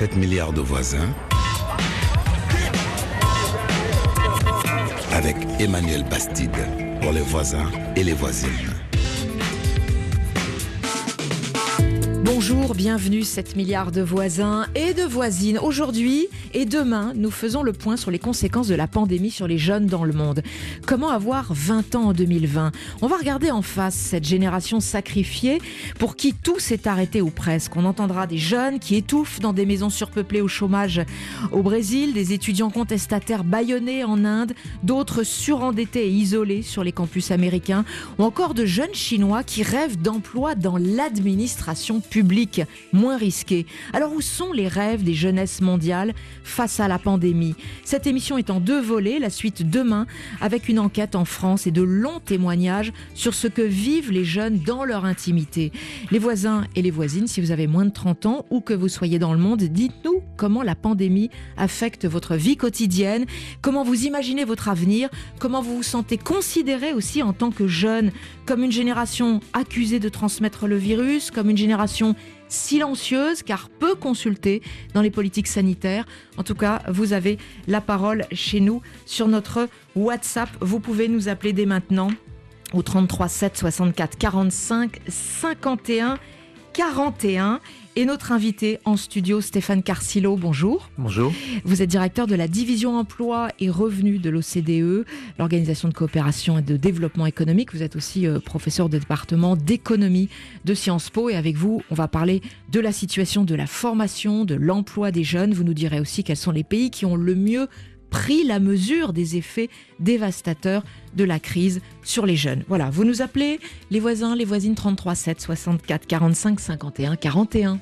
7 milliards de voisins avec Emmanuel Bastide pour les voisins et les voisines. Bonjour, bienvenue 7 milliards de voisins et de voisines. Aujourd'hui et demain, nous faisons le point sur les conséquences de la pandémie sur les jeunes dans le monde. Comment avoir 20 ans en 2020 ? On va regarder en face cette génération sacrifiée pour qui tout s'est arrêté ou presque. On entendra des jeunes qui étouffent dans des maisons surpeuplées au chômage au Brésil, des étudiants contestataires bâillonnés en Inde, d'autres surendettés et isolés sur les campus américains, ou encore de jeunes Chinois qui rêvent d'emploi dans l'administration public, moins risqué. Alors où sont les rêves des jeunesses mondiales face à la pandémie ? Cette émission est en 2 volets, la suite demain, avec une enquête en France et de longs témoignages sur ce que vivent les jeunes dans leur intimité. Les voisins et les voisines, si vous avez moins de 30 ans ou que vous soyez dans le monde, dites-nous comment la pandémie affecte votre vie quotidienne, comment vous imaginez votre avenir, comment vous vous sentez considéré aussi en tant que jeune, comme une génération accusée de transmettre le virus, comme une génération silencieuse car peu consultée dans les politiques sanitaires. En tout cas, vous avez la parole chez nous sur notre WhatsApp. Vous pouvez nous appeler dès maintenant au 33 7 64 45 51 41. Et notre invité en studio, Stéphane Carcillo, bonjour. Bonjour. Vous êtes directeur de la division emploi et revenus de l'OCDE, l'Organisation de coopération et de développement économique. Vous êtes aussi professeur de département d'économie de Sciences Po. Et avec vous, on va parler de la situation de la formation, de l'emploi des jeunes. Vous nous direz aussi quels sont les pays qui ont le mieux pris la mesure des effets dévastateurs de la crise sur les jeunes. Voilà, vous nous appelez, les voisins, les voisines, 33 7 64 45 51 41.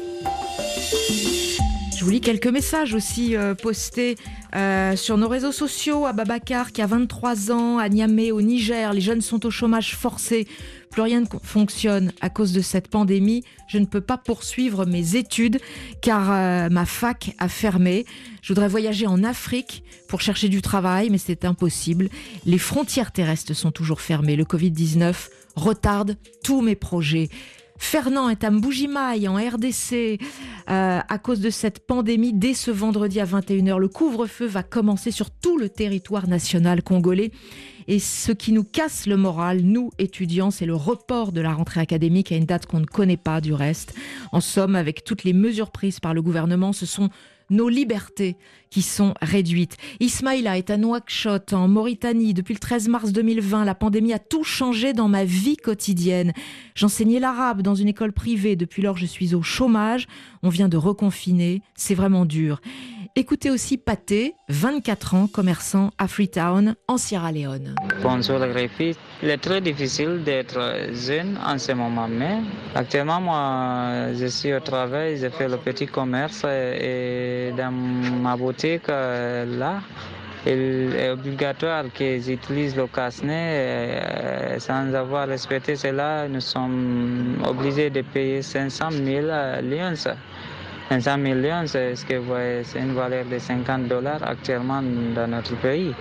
Je vous lis quelques messages aussi postés sur nos réseaux sociaux. À Babacar qui a 23 ans, à Niamey au Niger, les jeunes sont au chômage forcé. Plus rien ne fonctionne à cause de cette pandémie. Je ne peux pas poursuivre mes études car ma fac a fermé. Je voudrais voyager en Afrique pour chercher du travail, mais c'est impossible. Les frontières terrestres sont toujours fermées. Le Covid-19 retarde tous mes projets. Fernand est à Mbujimaï en RDC à cause de cette pandémie. Dès ce vendredi à 21h, le couvre-feu va commencer sur tout le territoire national congolais. Et ce qui nous casse le moral, nous étudiants, c'est le report de la rentrée académique à une date qu'on ne connaît pas du reste. En somme, avec toutes les mesures prises par le gouvernement, ce sont nos libertés qui sont réduites. Ismaïla est à Nouakchott, en Mauritanie. Depuis le 13 mars 2020, la pandémie a tout changé dans ma vie quotidienne. J'enseignais l'arabe dans une école privée. Depuis lors, je suis au chômage. On vient de reconfiner. C'est vraiment dur. Écoutez aussi Pathé, 24 ans, commerçant à Freetown, en Sierra Leone. Bonjour les Griffiths. Il est très difficile d'être jeune en ce moment, mais actuellement, moi, je suis au travail, je fais le petit commerce et dans ma boutique, là, il est obligatoire que j'utilise le casse-nez. Sans avoir respecté cela, nous sommes obligés de payer 500 000 lions. 500 millions, c'est ce que vous voyez, c'est une valeur de $50 actuellement dans notre pays.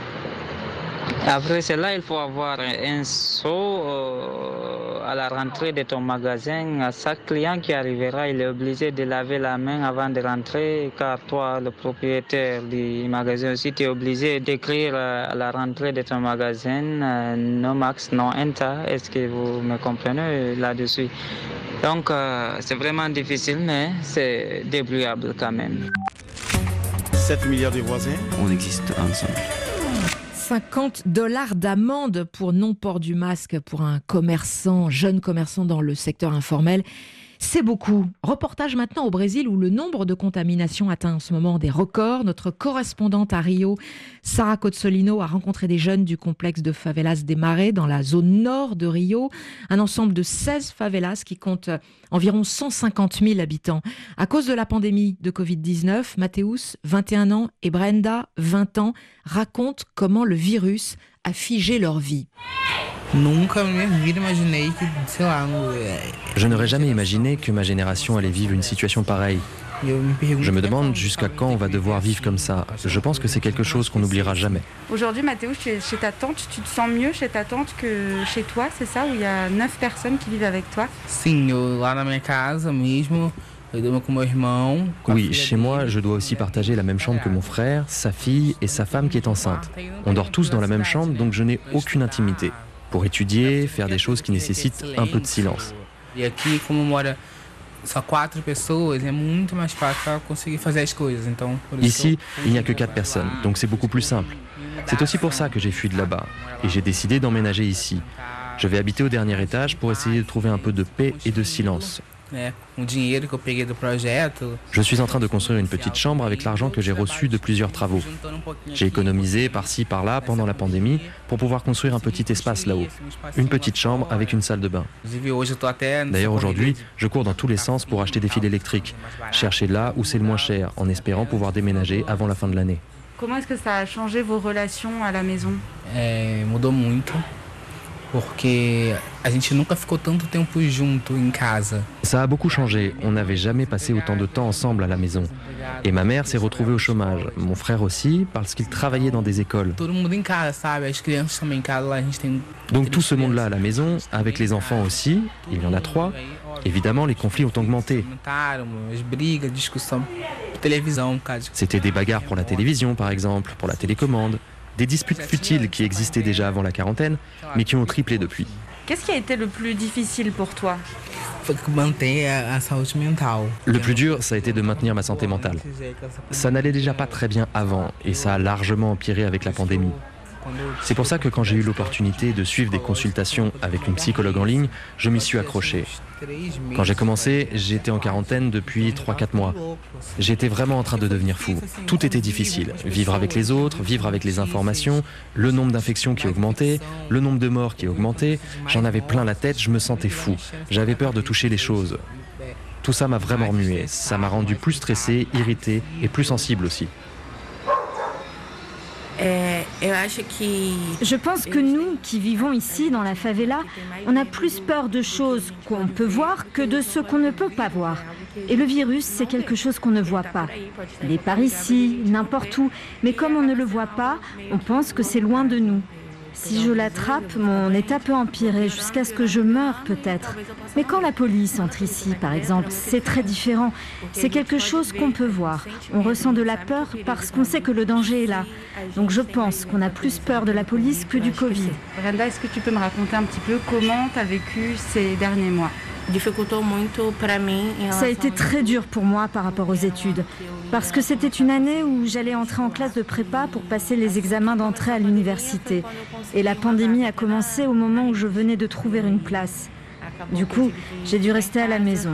Après cela, il faut avoir un seau à la rentrée de ton magasin. À chaque client qui arrivera, il est obligé de laver la main avant de rentrer, car toi, le propriétaire du magasin aussi, tu es obligé d'écrire à la rentrée de ton magasin no max, no enter. Est-ce que vous me comprenez là-dessus? Donc, c'est vraiment difficile, mais c'est débrouillable quand même. 7 milliards de voisins. On existe ensemble. $50 d'amende pour non-port du masque pour un commerçant, jeune commerçant dans le secteur informel. C'est beaucoup. Reportage maintenant au Brésil où le nombre de contaminations atteint en ce moment des records. Notre correspondante à Rio, Sarah Cozzolino, a rencontré des jeunes du complexe de favelas des Marais dans la zone nord de Rio. Un ensemble de 16 favelas qui compte environ 150 000 habitants. À cause de la pandémie de Covid-19, Mateus, 21 ans, et Brenda, 20 ans, racontent comment le virus a figé leur vie. Je n'aurais jamais imaginé que ma génération allait vivre une situation pareille. Je me demande jusqu'à quand on va devoir vivre comme ça. Je pense que c'est quelque chose qu'on n'oubliera jamais. Aujourd'hui, Mathéo, tu es chez ta tante. Tu te sens mieux chez ta tante que chez toi, c'est ça? Où il y a 9 personnes qui vivent avec toi? Oui, chez moi, je dois aussi partager la même chambre que mon frère, sa fille et sa femme qui est enceinte. On dort tous dans la même chambre, donc je n'ai aucune intimité. Pour étudier, faire des choses qui nécessitent un peu de silence. Ici, il n'y a que 4 personnes, donc c'est beaucoup plus simple. C'est aussi pour ça que j'ai fui de là-bas, et j'ai décidé d'emménager ici. Je vais habiter au dernier étage pour essayer de trouver un peu de paix et de silence. Je suis en train de construire une petite chambre avec l'argent que j'ai reçu de plusieurs travaux. J'ai économisé par-ci, par-là pendant la pandémie pour pouvoir construire un petit espace là-haut. Une petite chambre avec une salle de bain. D'ailleurs aujourd'hui, je cours dans tous les sens pour acheter des fils électriques, chercher là où c'est le moins cher, en espérant pouvoir déménager avant la fin de l'année. Comment est-ce que ça a changé vos relations à la maison? Ça a beaucoup changé, on n'avait jamais passé autant de temps ensemble à la maison. Et ma mère s'est retrouvée au chômage, mon frère aussi, parce qu'il travaillait dans des écoles. Donc tout ce monde-là à la maison, avec les enfants aussi, il y en a 3, évidemment les conflits ont augmenté. C'était des bagarres pour la télévision par exemple, pour la télécommande. Des disputes futiles qui existaient déjà avant la quarantaine, mais qui ont triplé depuis. Qu'est-ce qui a été le plus difficile pour toi? Le plus dur, ça a été de maintenir ma santé mentale. Ça n'allait déjà pas très bien avant, et ça a largement empiré avec la pandémie. C'est pour ça que quand j'ai eu l'opportunité de suivre des consultations avec une psychologue en ligne, je m'y suis accroché. Quand j'ai commencé, j'étais en quarantaine depuis 3-4 mois. J'étais vraiment en train de devenir fou. Tout était difficile. Vivre avec les autres, vivre avec les informations, le nombre d'infections qui augmentait, le nombre de morts qui augmentait. J'en avais plein la tête, je me sentais fou. J'avais peur de toucher les choses. Tout ça m'a vraiment remué. Ça m'a rendu plus stressé, irrité et plus sensible aussi. Je pense que nous, qui vivons ici, dans la favela, on a plus peur de choses qu'on peut voir que de ce qu'on ne peut pas voir. Et le virus, c'est quelque chose qu'on ne voit pas. Il est par ici, n'importe où, mais comme on ne le voit pas, on pense que c'est loin de nous. Si je l'attrape, mon état peut empirer jusqu'à ce que je meure peut-être. Mais quand la police entre ici, par exemple, c'est très différent. C'est quelque chose qu'on peut voir. On ressent de la peur parce qu'on sait que le danger est là. Donc je pense qu'on a plus peur de la police que du Covid. Brenda, est-ce que tu peux me raconter un petit peu comment tu as vécu ces derniers mois? Ça a été très dur pour moi par rapport aux études, parce que c'était une année où j'allais entrer en classe de prépa pour passer les examens d'entrée à l'université. Et la pandémie a commencé au moment où je venais de trouver une place. Du coup, j'ai dû rester à la maison.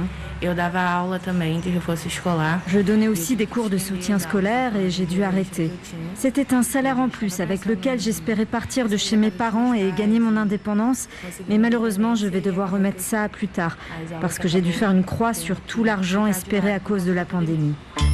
Je donnais aussi des cours de soutien scolaire et j'ai dû arrêter. C'était un salaire en plus avec lequel j'espérais partir de chez mes parents et gagner mon indépendance. Mais malheureusement, je vais devoir remettre ça plus tard parce que j'ai dû faire une croix sur tout l'argent espéré à cause de la pandémie.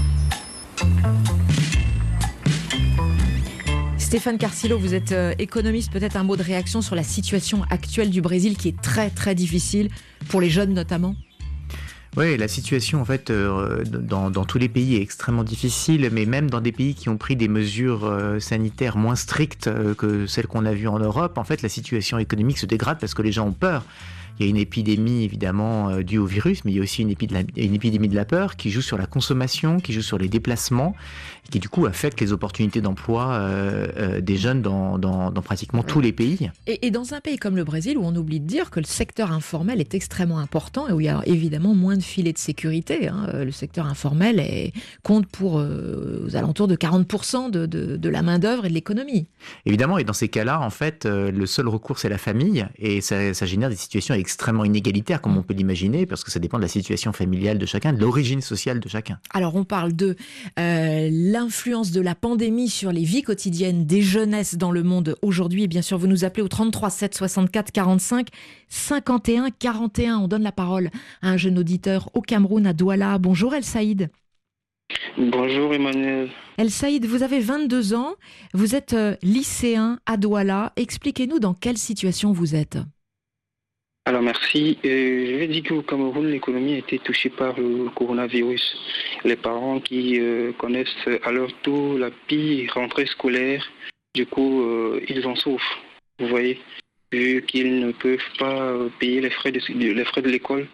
Stéphane Carcillo, vous êtes économiste, peut-être un mot de réaction sur la situation actuelle du Brésil qui est très très difficile, pour les jeunes notamment? Oui, la situation en fait dans tous les pays est extrêmement difficile, mais même dans des pays qui ont pris des mesures sanitaires moins strictes que celles qu'on a vues en Europe, en fait la situation économique se dégrade parce que les gens ont peur. Il y a une épidémie évidemment due au virus, mais il y a aussi une épidémie de la peur qui joue sur la consommation, qui joue sur les déplacements, et qui du coup affecte les opportunités d'emploi des jeunes dans pratiquement tous les pays. Et dans un pays comme le Brésil, où on oublie de dire que le secteur informel est extrêmement important et où il y a évidemment moins de filets de sécurité. Le secteur informel compte pour aux alentours de 40% de la main-d'œuvre et de l'économie. Évidemment, et dans ces cas-là, en fait, le seul recours, c'est la famille, et ça génère des situations extrêmement inégalitaires, comme on peut l'imaginer, parce que ça dépend de la situation familiale de chacun, de l'origine sociale de chacun. Alors, on parle de l'influence de la pandémie sur les vies quotidiennes des jeunesses dans le monde aujourd'hui. Et bien sûr, vous nous appelez au 33 7 64 45 51 41. On donne la parole à un jeune auditeur au Cameroun, à Douala. Bonjour El Saïd. Bonjour Emmanuel. El Saïd, vous avez 22 ans, vous êtes lycéen à Douala. Expliquez-nous dans quelle situation vous êtes. Alors merci. Je vais dire qu'au Cameroun, l'économie a été touchée par le coronavirus. Les parents qui connaissent à leur tour la pire rentrée scolaire, du coup, ils en souffrent. Vous voyez, vu qu'ils ne peuvent pas payer les frais de l'école.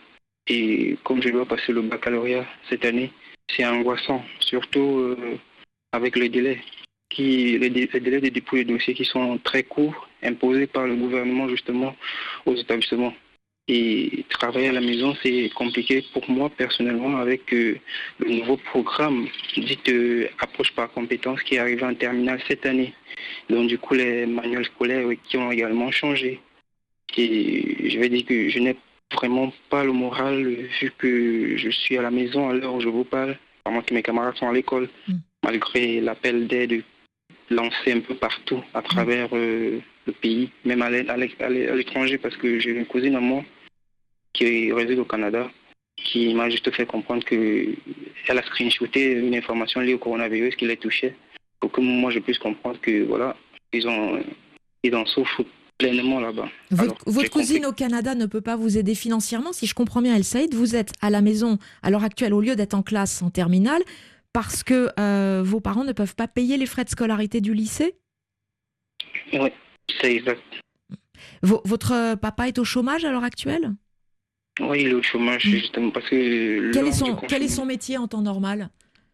Et comme je dois passer le baccalauréat cette année, c'est angoissant, surtout avec les délais. Les délais de dépôt de dossiers qui sont très courts, imposés par le gouvernement justement aux établissements. Et travailler à la maison, c'est compliqué pour moi personnellement avec le nouveau programme dit approche par compétences qui est arrivé en terminale cette année. Donc du coup, les manuels scolaires qui ont également changé. Et je vais dire que je n'ai vraiment pas le moral vu que je suis à la maison à l'heure où je vous parle, pendant que mes camarades sont à l'école, malgré l'appel d'aide lancé un peu partout à travers le pays, même à l'étranger, parce que j'ai une cousine à moi qui réside au Canada, qui m'a juste fait comprendre qu'elle a screenshoté une information liée au coronavirus qui les touchait, pour que moi je puisse comprendre que voilà, ils en souffrent pleinement là-bas. Votre cousine au Canada ne peut pas vous aider financièrement, si je comprends bien, El Saïd, vous êtes à la maison à l'heure actuelle au lieu d'être en classe en terminale, parce que vos parents ne peuvent pas payer les frais de scolarité du lycée? Oui, c'est exact. Votre papa est au chômage à l'heure actuelle? Oui, il est au chômage, justement, parce que... Quel est son métier en temps normal?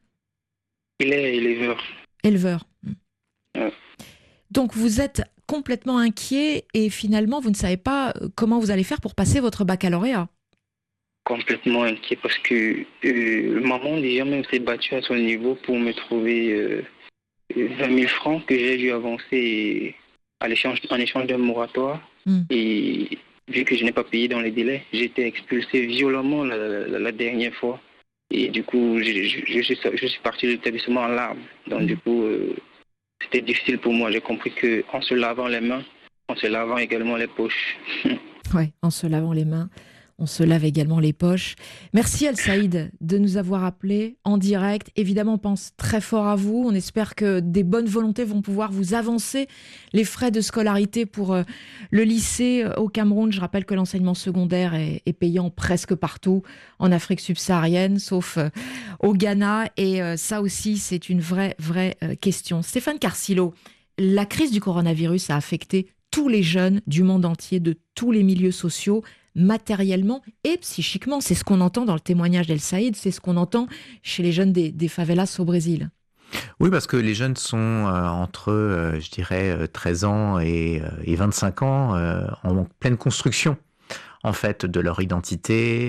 Il est éleveur. Éleveur. Ouais. Donc vous êtes complètement inquiet et finalement vous ne savez pas comment vous allez faire pour passer votre baccalauréat? Complètement inquiet parce que maman déjà même s'est battue à son niveau pour me trouver 20 000 francs que j'ai dû avancer en échange d'un moratoire. Et vu que je n'ai pas payé dans les délais, j'ai été expulsé violemment la dernière fois. Et du coup, je suis parti de l'établissement en larmes. Donc du coup, c'était difficile pour moi. J'ai compris qu'en se lavant les mains, en se lavant également les poches. Oui, en se lavant les mains, on se lave également les poches. Merci El Saïd de nous avoir appelés en direct. Évidemment, on pense très fort à vous. On espère que des bonnes volontés vont pouvoir vous avancer les frais de scolarité pour le lycée au Cameroun. Je rappelle que l'enseignement secondaire est payant presque partout en Afrique subsaharienne, sauf au Ghana. Et ça aussi, c'est une vraie question. Stéphane Carcillo, la crise du coronavirus a affecté tous les jeunes du monde entier, de tous les milieux sociaux, matériellement et psychiquement. C'est ce qu'on entend dans le témoignage d'El Saïd, c'est ce qu'on entend chez les jeunes des favelas au Brésil. Oui, parce que les jeunes sont entre, je dirais, 13 ans et 25 ans en pleine construction en fait de leur identité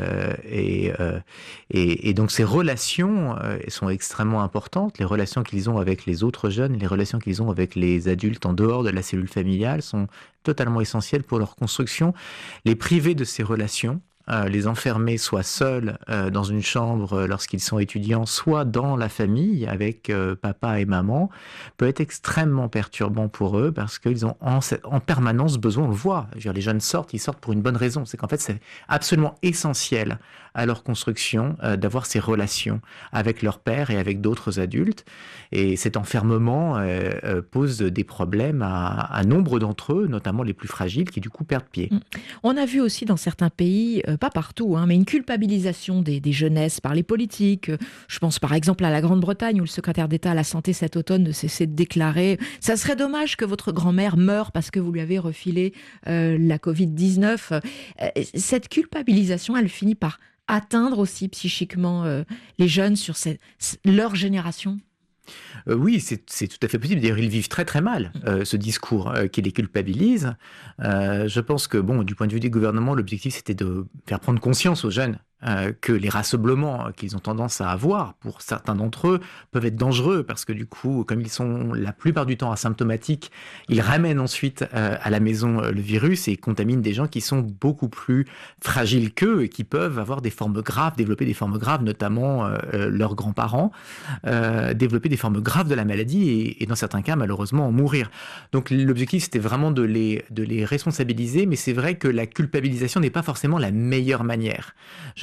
et donc ces relations sont extrêmement importantes. Les relations qu'ils ont avec les autres jeunes, les relations qu'ils ont avec les adultes en dehors de la cellule familiale sont totalement essentielles pour leur construction. Les priver de ces relations, les enfermer soit seuls dans une chambre lorsqu'ils sont étudiants, soit dans la famille avec papa et maman, peut être extrêmement perturbant pour eux parce qu'ils ont en permanence besoin, on le voit, je veux dire, les jeunes ils sortent pour une bonne raison, c'est qu'en fait c'est absolument essentiel à leur construction d'avoir ces relations avec leur père et avec d'autres adultes, et cet enfermement pose des problèmes à nombre d'entre eux, notamment les plus fragiles qui du coup perdent pied. On a vu aussi dans certains pays, pas partout, mais une culpabilisation des jeunesses par les politiques. Je pense par exemple à la Grande-Bretagne où le secrétaire d'État à la santé cet automne ne cessait de déclarer « Ça serait dommage que votre grand-mère meure parce que vous lui avez refilé la Covid-19 ». Cette culpabilisation, elle finit par atteindre aussi psychiquement les jeunes sur leur génération. Oui, c'est tout à fait possible. D'ailleurs, ils vivent très très mal ce discours qui les culpabilise. Je pense que, bon, du point de vue du gouvernement, l'objectif c'était de faire prendre conscience aux jeunes que les rassemblements qu'ils ont tendance à avoir, pour certains d'entre eux, peuvent être dangereux parce que du coup, comme ils sont la plupart du temps asymptomatiques, ils ramènent ensuite à la maison le virus et contaminent des gens qui sont beaucoup plus fragiles qu'eux et qui peuvent avoir des formes graves, développer des formes graves, notamment leurs grands-parents, développer des formes graves de la maladie et dans certains cas, malheureusement, en mourir. Donc l'objectif, c'était vraiment de les responsabiliser, mais c'est vrai que la culpabilisation n'est pas forcément la meilleure manière. Je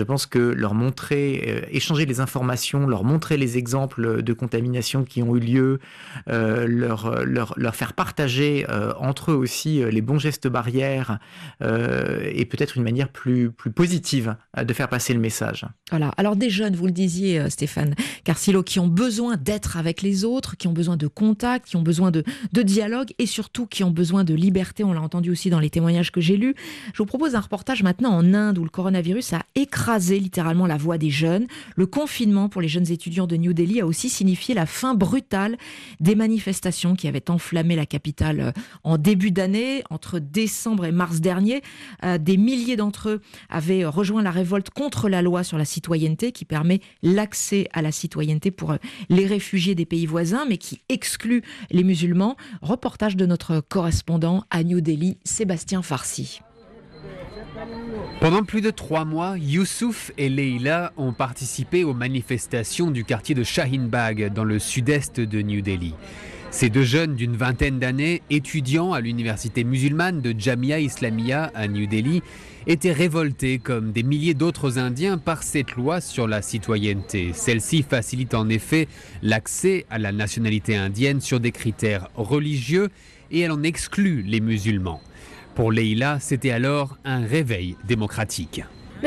pense que leur montrer, échanger les informations, leur montrer les exemples de contamination qui ont eu lieu, leur faire partager entre eux aussi les bons gestes barrières est peut-être une manière plus positive de faire passer le message. Voilà. Alors des jeunes, vous le disiez Stéphane Carcillo, qui ont besoin d'être avec les autres, qui ont besoin de contact, qui ont besoin de dialogue et surtout qui ont besoin de liberté. On l'a entendu aussi dans les témoignages que j'ai lus. Je vous propose un reportage maintenant en Inde où le coronavirus a écrasé littéralement la voix des jeunes. Le confinement pour les jeunes étudiants de New Delhi a aussi signifié la fin brutale des manifestations qui avaient enflammé la capitale en début d'année. Entre décembre et mars dernier, des milliers d'entre eux avaient rejoint la révolte contre la loi sur la citoyenneté qui permet l'accès à la citoyenneté pour les réfugiés des pays voisins mais qui exclut les musulmans. Reportage de notre correspondant à New Delhi, Sébastien Farsi. Pendant plus de 3 mois, Youssouf et Leila ont participé aux manifestations du quartier de Shaheen Bagh dans le sud-est de New Delhi. Ces 2 jeunes d'une vingtaine d'années, étudiants à l'université musulmane de Jamia Islamia à New Delhi, étaient révoltés comme des milliers d'autres Indiens par cette loi sur la citoyenneté. Celle-ci facilite en effet l'accès à la nationalité indienne sur des critères religieux et elle en exclut les musulmans. Pour Leila, c'était alors un réveil démocratique.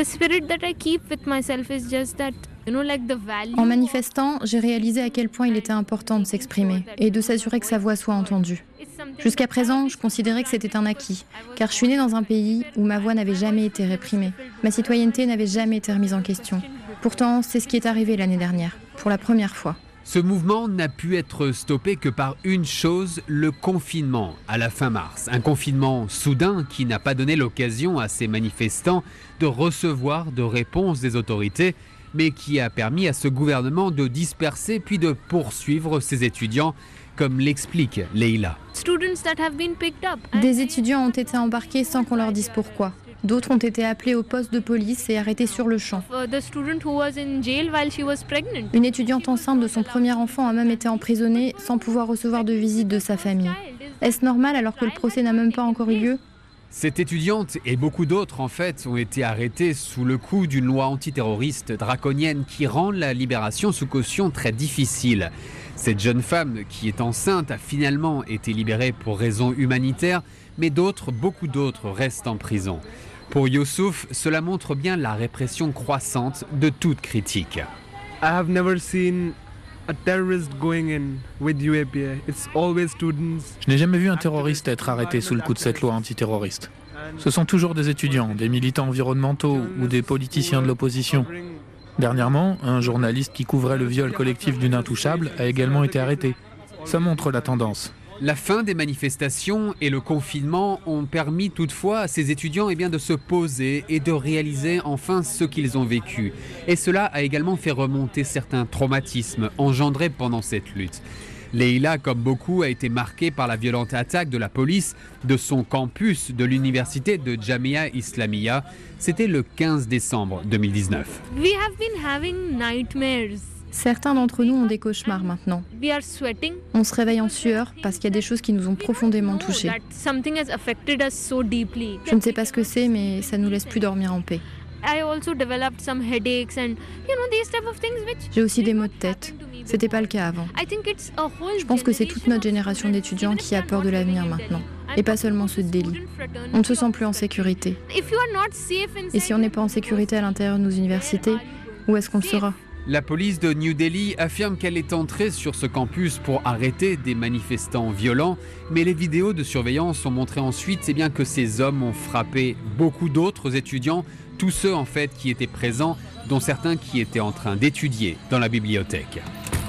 En manifestant, j'ai réalisé à quel point il était important de s'exprimer et de s'assurer que sa voix soit entendue. Jusqu'à présent, je considérais que c'était un acquis, car je suis née dans un pays où ma voix n'avait jamais été réprimée. Ma citoyenneté n'avait jamais été remise en question. Pourtant, c'est ce qui est arrivé l'année dernière, pour la première fois. Ce mouvement n'a pu être stoppé que par une chose, le confinement à la fin mars. Un confinement soudain qui n'a pas donné l'occasion à ces manifestants de recevoir de réponses des autorités, mais qui a permis à ce gouvernement de disperser puis de poursuivre ses étudiants, comme l'explique Leila. Des étudiants ont été embarqués sans qu'on leur dise pourquoi. D'autres ont été appelés au poste de police et arrêtés sur le champ. Une étudiante enceinte de son premier enfant a même été emprisonnée sans pouvoir recevoir de visite de sa famille. Est-ce normal alors que le procès n'a même pas encore eu lieu ? Cette étudiante et beaucoup d'autres en fait ont été arrêtés sous le coup d'une loi antiterroriste draconienne qui rend la libération sous caution très difficile. Cette jeune femme qui est enceinte a finalement été libérée pour raisons humanitaires, mais beaucoup d'autres restent en prison. Pour Youssouf, cela montre bien la répression croissante de toute critique. Je n'ai jamais vu un terroriste être arrêté sous le coup de cette loi antiterroriste. Ce sont toujours des étudiants, des militants environnementaux ou des politiciens de l'opposition. Dernièrement, un journaliste qui couvrait le viol collectif d'une intouchable a également été arrêté. Ça montre la tendance. La fin des manifestations et le confinement ont permis toutefois à ces étudiants de se poser et de réaliser enfin ce qu'ils ont vécu. Et cela a également fait remonter certains traumatismes engendrés pendant cette lutte. Leila, comme beaucoup, a été marquée par la violente attaque de la police de son campus de l'université de Jamia Islamia. C'était le 15 décembre 2019. Certains d'entre nous ont des cauchemars maintenant. On se réveille en sueur parce qu'il y a des choses qui nous ont profondément touchés. Je ne sais pas ce que c'est, mais ça nous laisse plus dormir en paix. J'ai aussi des maux de tête. C'était pas le cas avant. Je pense que c'est toute notre génération d'étudiants qui a peur de l'avenir maintenant. Et pas seulement ceux de Delhi. On ne se sent plus en sécurité. Et si on n'est pas en sécurité à l'intérieur de nos universités, où est-ce qu'on le sera ? La police de New Delhi affirme qu'elle est entrée sur ce campus pour arrêter des manifestants violents, mais les vidéos de surveillance ont montré ensuite que ces hommes ont frappé beaucoup d'autres étudiants, tous ceux en fait qui étaient présents, dont certains qui étaient en train d'étudier dans la bibliothèque.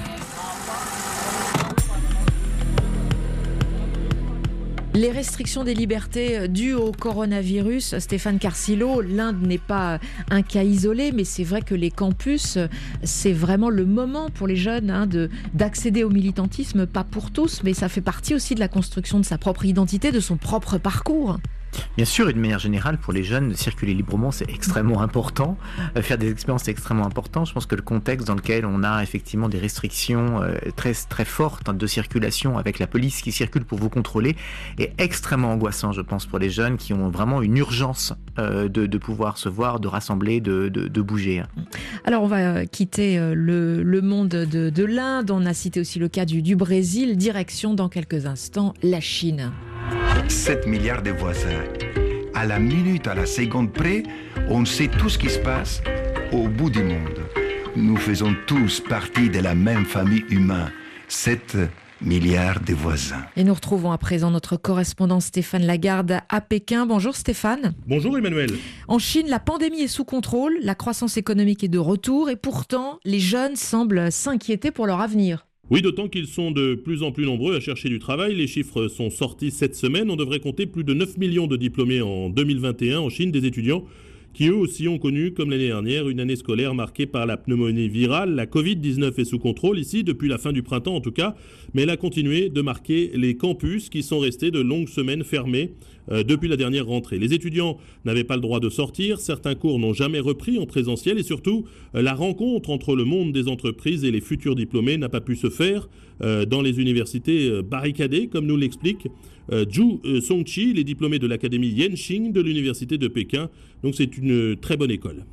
Les restrictions des libertés dues au coronavirus, Stéphane Carcillo, l'Inde n'est pas un cas isolé, mais c'est vrai que les campus, c'est vraiment le moment pour les jeunes d'accéder au militantisme, pas pour tous, mais ça fait partie aussi de la construction de sa propre identité, de son propre parcours. Bien sûr, et de manière générale, pour les jeunes, circuler librement, c'est extrêmement important. Faire des expériences, c'est extrêmement important. Je pense que le contexte dans lequel on a effectivement des restrictions très, très fortes de circulation avec la police qui circule pour vous contrôler est extrêmement angoissant, je pense, pour les jeunes qui ont vraiment une urgence de pouvoir se voir, de rassembler, de bouger. Alors, on va quitter le monde de l'Inde. On a cité aussi le cas du Brésil. Direction, dans quelques instants, la Chine. 7 milliards de voisins. À la minute, à la seconde près, on sait tout ce qui se passe au bout du monde. Nous faisons tous partie de la même famille humaine. 7 milliards de voisins. Et nous retrouvons à présent notre correspondant Stéphane Lagarde à Pékin. Bonjour Stéphane. Bonjour Emmanuel. En Chine, la pandémie est sous contrôle, la croissance économique est de retour et pourtant, les jeunes semblent s'inquiéter pour leur avenir. Oui, d'autant qu'ils sont de plus en plus nombreux à chercher du travail. Les chiffres sont sortis cette semaine. On devrait compter plus de 9 millions de diplômés en 2021 en Chine, des étudiants qui eux aussi ont connu, comme l'année dernière, une année scolaire marquée par la pneumonie virale. La Covid-19 est sous contrôle ici, depuis la fin du printemps en tout cas, mais elle a continué de marquer les campus qui sont restés de longues semaines fermés depuis la dernière rentrée. Les étudiants n'avaient pas le droit de sortir, certains cours n'ont jamais repris en présentiel et surtout, la rencontre entre le monde des entreprises et les futurs diplômés n'a pas pu se faire dans les universités barricadées, comme nous l'explique Zhu Songqi, il est diplômé de l'académie Yenxing de l'université de Pékin. Donc c'est une très bonne école.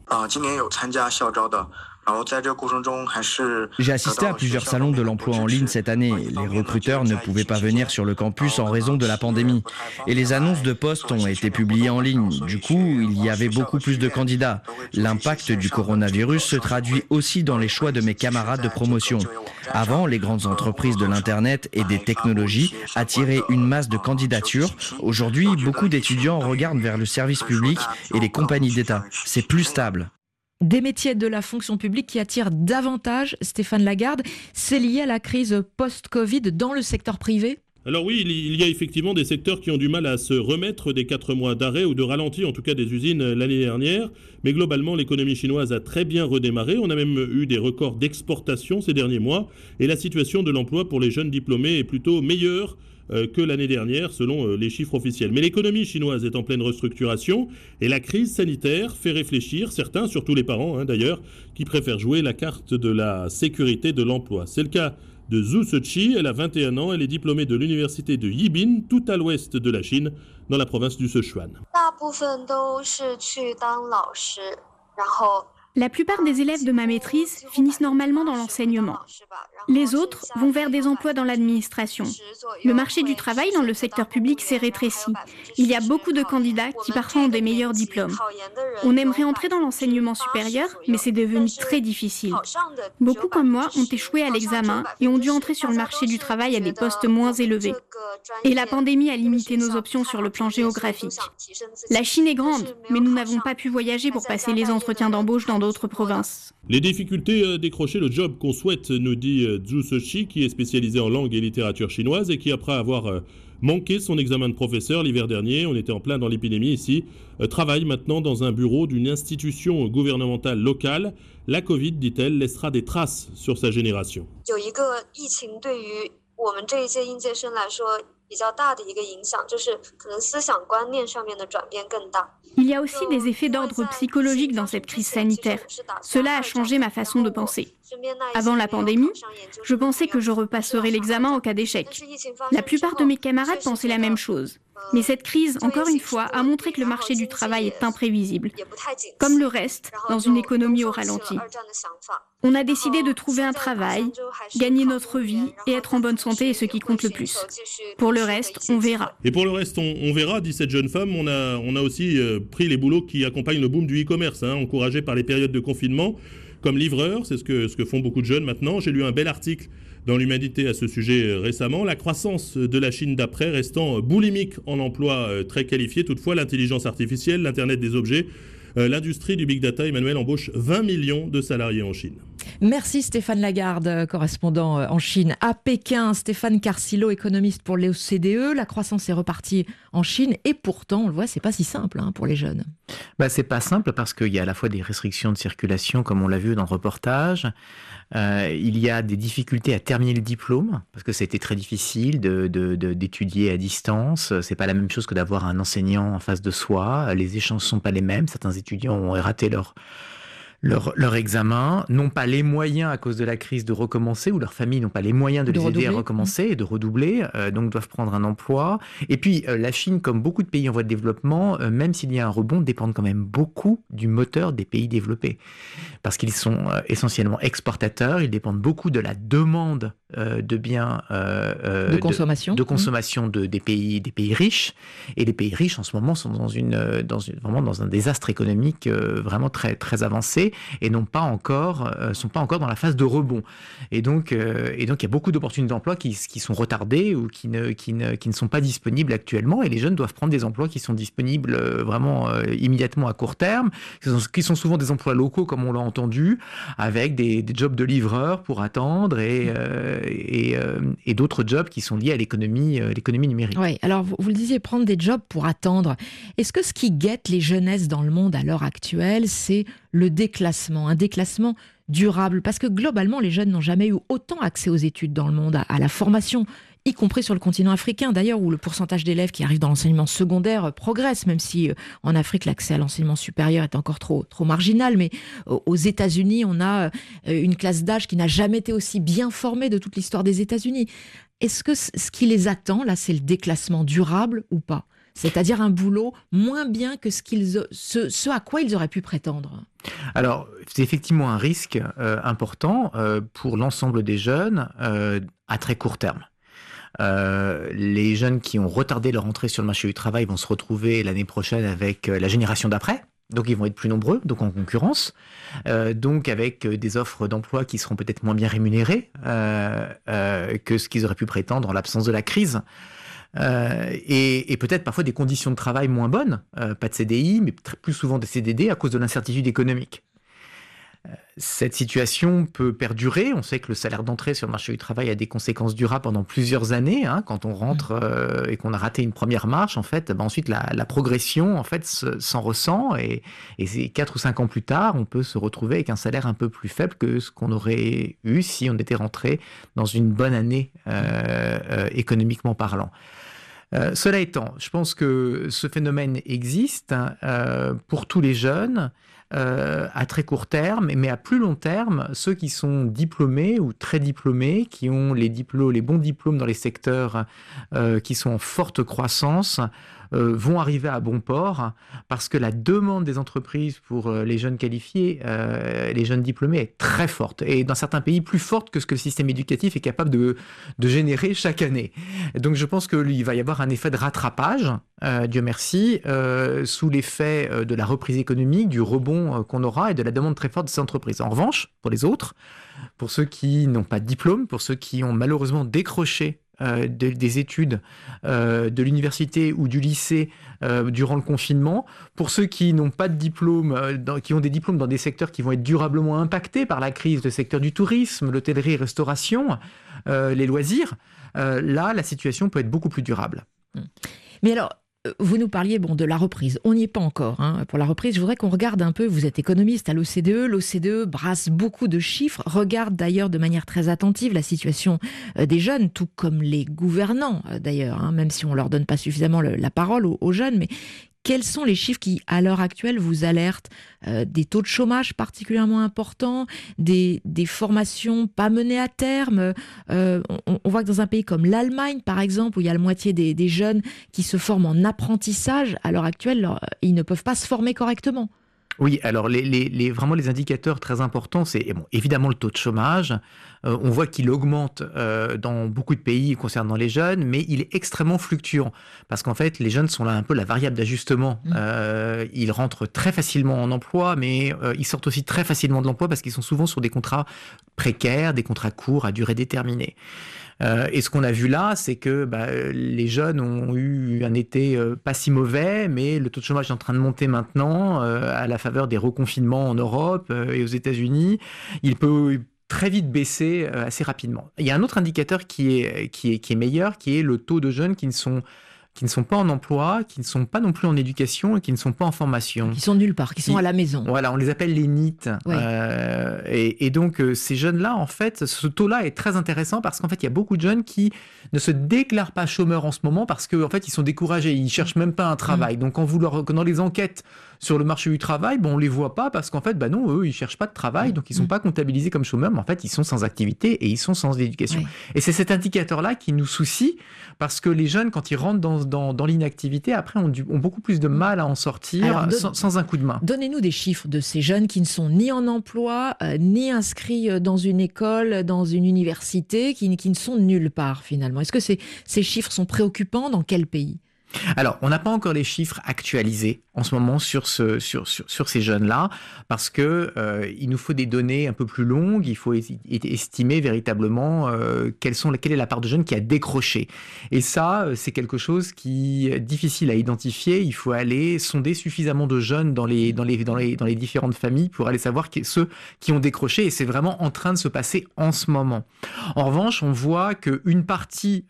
J'ai assisté à plusieurs salons de l'emploi en ligne cette année. Les recruteurs ne pouvaient pas venir sur le campus en raison de la pandémie. Et les annonces de postes ont été publiées en ligne. Du coup, il y avait beaucoup plus de candidats. L'impact du coronavirus se traduit aussi dans les choix de mes camarades de promotion. Avant, les grandes entreprises de l'Internet et des technologies attiraient une masse de candidatures. Aujourd'hui, beaucoup d'étudiants regardent vers le service public et les compagnies d'État. C'est plus stable. Des métiers de la fonction publique qui attirent davantage, Stéphane Lagarde, c'est lié à la crise post-Covid dans le secteur privé ? Alors oui, il y a effectivement des secteurs qui ont du mal à se remettre des 4 mois d'arrêt ou de ralenti, en tout cas des usines l'année dernière. Mais globalement, l'économie chinoise a très bien redémarré. On a même eu des records d'exportation ces derniers mois. Et la situation de l'emploi pour les jeunes diplômés est plutôt meilleure que l'année dernière, selon les chiffres officiels. Mais l'économie chinoise est en pleine restructuration et la crise sanitaire fait réfléchir certains, surtout les parents d'ailleurs, qui préfèrent jouer la carte de la sécurité de l'emploi. C'est le cas de Zhu Songqi, elle a 21 ans, elle est diplômée de l'université de Yibin, tout à l'ouest de la Chine, dans la province du Sichuan. La plupart des élèves de ma maîtrise finissent normalement dans l'enseignement. Les autres vont vers des emplois dans l'administration. Le marché du travail dans le secteur public s'est rétréci. Il y a beaucoup de candidats qui parfois ont des meilleurs diplômes. On aimerait entrer dans l'enseignement supérieur, mais c'est devenu très difficile. Beaucoup comme moi ont échoué à l'examen et ont dû entrer sur le marché du travail à des postes moins élevés. Et la pandémie a limité nos options sur le plan géographique. La Chine est grande, mais nous n'avons pas pu voyager pour passer les entretiens d'embauche dans d'autres provinces. Les difficultés à décrocher le job qu'on souhaite, nous dit Zhu Songqi, qui est spécialisé en langue et littérature chinoise et qui, après avoir manqué son examen de professeur l'hiver dernier, on était en plein dans l'épidémie ici, travaille maintenant dans un bureau d'une institution gouvernementale locale. La Covid, dit-elle, laissera des traces sur sa génération. Il y a aussi des effets d'ordre psychologique dans cette crise sanitaire. Cela a changé ma façon de penser. Avant la pandémie, je pensais que je repasserais l'examen en cas d'échec. La plupart de mes camarades pensaient la même chose. Mais cette crise, encore une fois, a montré que le marché du travail est imprévisible. Comme le reste, dans une économie au ralenti. On a décidé de trouver un travail, gagner notre vie et être en bonne santé est ce qui compte le plus. Pour le reste, on verra. Et pour le reste, on verra, dit cette jeune femme. On a aussi pris les boulots qui accompagnent le boom du e-commerce, encouragés par les périodes de confinement, comme livreur, c'est ce que font beaucoup de jeunes maintenant. J'ai lu un bel article dans l'Humanité à ce sujet récemment. La croissance de la Chine d'après restant boulimique en emploi très qualifié. Toutefois, l'intelligence artificielle, l'Internet des objets, L'industrie du big data, Emmanuel, embauche 20 millions de salariés en Chine. Merci Stéphane Lagarde, correspondant en Chine. À Pékin, Stéphane Carcillo, économiste pour l'OCDE. La croissance est repartie en Chine et pourtant, on le voit, c'est pas si simple pour les jeunes. C'est pas simple parce qu'il y a à la fois des restrictions de circulation, comme on l'a vu dans le reportage. Il y a des difficultés à terminer le diplôme parce que ça a été très difficile d'étudier à distance. C'est pas la même chose que d'avoir un enseignant en face de soi. Les échanges sont pas les mêmes. Certains étudiants ont raté leur examen, n'ont pas les moyens à cause de la crise de recommencer, ou leurs familles n'ont pas les moyens de les aider à recommencer et de redoubler, donc doivent prendre un emploi. Et puis la Chine, comme beaucoup de pays en voie de développement, même s'il y a un rebond, dépendent quand même beaucoup du moteur des pays développés. Parce qu'ils sont essentiellement exportateurs, ils dépendent beaucoup de la demande de biens de consommation, des pays riches. Et les pays riches en ce moment sont vraiment dans un désastre économique vraiment très, très avancé. Et sont pas encore dans la phase de rebond. Et donc il y a beaucoup d'opportunités d'emploi qui sont retardées ou qui ne sont pas disponibles actuellement. Et les jeunes doivent prendre des emplois qui sont disponibles vraiment immédiatement à court terme, qui sont souvent des emplois locaux, comme on l'a entendu, avec des jobs de livreurs pour attendre et d'autres jobs qui sont liés à l'économie numérique. Oui, alors vous le disiez, prendre des jobs pour attendre. Est-ce que ce qui guette les jeunesses dans le monde à l'heure actuelle, c'est le déclassement, un déclassement durable? Parce que globalement, les jeunes n'ont jamais eu autant accès aux études dans le monde, à la formation, y compris sur le continent africain d'ailleurs, où le pourcentage d'élèves qui arrivent dans l'enseignement secondaire progresse, même si en Afrique, l'accès à l'enseignement supérieur est encore trop marginal. Mais aux États-Unis, on a une classe d'âge qui n'a jamais été aussi bien formée de toute l'histoire des États-Unis. Est-ce que ce qui les attend, là, c'est le déclassement durable ou pas ? C'est-à-dire un boulot moins bien que ce à quoi ils auraient pu prétendre. Alors, c'est effectivement un risque important pour l'ensemble des jeunes à très court terme. Les jeunes qui ont retardé leur entrée sur le marché du travail vont se retrouver l'année prochaine avec la génération d'après. Donc ils vont être plus nombreux, donc en concurrence, donc avec des offres d'emploi qui seront peut-être moins bien rémunérées que ce qu'ils auraient pu prétendre en l'absence de la crise. Et peut-être parfois des conditions de travail moins bonnes, pas de CDI, mais plus souvent des CDD à cause de l'incertitude économique. Cette situation peut perdurer. On sait que le salaire d'entrée sur le marché du travail a des conséquences durables pendant plusieurs années. Quand on rentre et qu'on a raté une première marche, en fait, ensuite la progression en fait s'en ressent et 4 ou 5 ans plus tard, on peut se retrouver avec un salaire un peu plus faible que ce qu'on aurait eu si on était rentré dans une bonne année économiquement parlant. Cela étant, je pense que ce phénomène existe pour tous les jeunes à très court terme, mais à plus long terme, ceux qui sont diplômés ou très diplômés, qui ont les bons diplômes dans les secteurs qui sont en forte croissance, vont arriver à bon port parce que la demande des entreprises pour les jeunes qualifiés, les jeunes diplômés est très forte et dans certains pays plus forte que ce que le système éducatif est capable de générer chaque année. Donc je pense qu'il va y avoir un effet de rattrapage, Dieu merci, sous l'effet de la reprise économique, du rebond qu'on aura et de la demande très forte de ces entreprises. En revanche, pour les autres, pour ceux qui n'ont pas de diplôme, pour ceux qui ont malheureusement décroché des études de l'université ou du lycée durant le confinement, pour ceux qui n'ont pas de diplôme, qui ont des diplômes dans des secteurs qui vont être durablement impactés par la crise, le secteur du tourisme, l'hôtellerie, restauration, les loisirs, là, la situation peut être beaucoup plus durable. Mais alors, vous nous parliez de la reprise. On n'y est pas encore. Pour la reprise, je voudrais qu'on regarde un peu, vous êtes économiste à l'OCDE. L'OCDE brasse beaucoup de chiffres, regarde d'ailleurs de manière très attentive la situation des jeunes, tout comme les gouvernants d'ailleurs, même si on ne leur donne pas suffisamment la parole aux jeunes. Mais quels sont les chiffres qui, à l'heure actuelle, vous alertent des taux de chômage particulièrement importants, des formations pas menées à terme on voit que dans un pays comme l'Allemagne, par exemple, où il y a la moitié des jeunes qui se forment en apprentissage, à l'heure actuelle, ils ne peuvent pas se former correctement. Oui, alors vraiment les indicateurs très importants, c'est évidemment le taux de chômage. On voit qu'il augmente dans beaucoup de pays concernant les jeunes, mais il est extrêmement fluctuant parce qu'en fait, les jeunes sont là un peu la variable d'ajustement. Ils rentrent très facilement en emploi, mais ils sortent aussi très facilement de l'emploi parce qu'ils sont souvent sur des contrats précaires, des contrats courts à durée déterminée. Et ce qu'on a vu là, c'est que les jeunes ont eu un été pas si mauvais, mais le taux de chômage est en train de monter maintenant à la faveur des reconfinements en Europe et aux États-Unis. Il peut très vite baisser assez rapidement. Il y a un autre indicateur qui est meilleur, qui est le taux de jeunes qui ne sont pas en emploi, qui ne sont pas non plus en éducation et qui ne sont pas en formation. Qui sont nulle part, qui sont à la maison. Voilà, on les appelle les NEET. Oui. Et donc, ces jeunes-là, en fait, ce taux-là est très intéressant parce qu'en fait, il y a beaucoup de jeunes qui ne se déclarent pas chômeurs en ce moment parce qu'en fait, ils sont découragés, ils ne cherchent même pas un travail. Donc, dans les enquêtes sur le marché du travail, on ne les voit pas parce qu'en fait, non, eux, ils ne cherchent pas de travail, donc ils ne sont pas comptabilisés comme chômeurs, mais en fait, ils sont sans activité et ils sont sans éducation. Et c'est cet indicateur-là qui nous soucie parce que les jeunes, quand ils rentrent dans l'inactivité, après, ont beaucoup plus de mal à en sortir sans un coup de main. Donnez-nous des chiffres de ces jeunes qui ne sont ni en emploi, ni inscrits dans une école, dans une université, qui ne sont nulle part finalement. Est-ce que ces chiffres sont préoccupants? Dans quel pays? Alors, on n'a pas encore les chiffres actualisés en ce moment sur ces jeunes-là, parce que il nous faut des données un peu plus longues. Il faut estimer véritablement quelle est la part de jeunes qui a décroché. Et ça, c'est quelque chose qui est difficile à identifier. Il faut aller sonder suffisamment de jeunes dans les différentes familles pour aller savoir ceux qui ont décroché. Et c'est vraiment en train de se passer en ce moment. En revanche, on voit qu'une partie